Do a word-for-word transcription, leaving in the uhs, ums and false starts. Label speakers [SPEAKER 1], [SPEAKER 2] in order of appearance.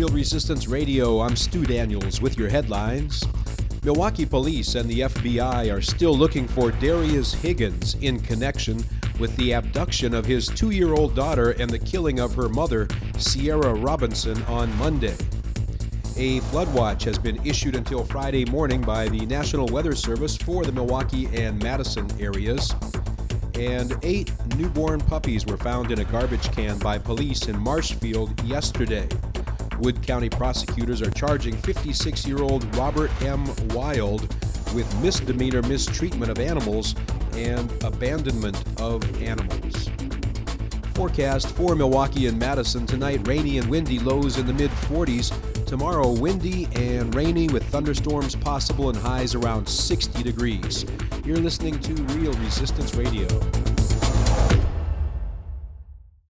[SPEAKER 1] Real Resistance Radio. I'm Stu Daniels with your headlines. Milwaukee police and the F B I are still looking for Darius Higgins in connection with the abduction of his two-year-old daughter and the killing of her mother, Sierra Robinson, on Monday. A flood watch has been issued until Friday morning by the National Weather Service for the Milwaukee and Madison areas. And eight newborn puppies were found in a garbage can by police in Marshfield yesterday. Wood County prosecutors are charging fifty-six-year-old Robert M. Wild with misdemeanor mistreatment of animals and abandonment of animals. Forecast for Milwaukee and Madison tonight: rainy and windy, lows in the mid forties. Tomorrow, windy and rainy with thunderstorms possible and highs around sixty degrees. You're listening to Real Resistance Radio.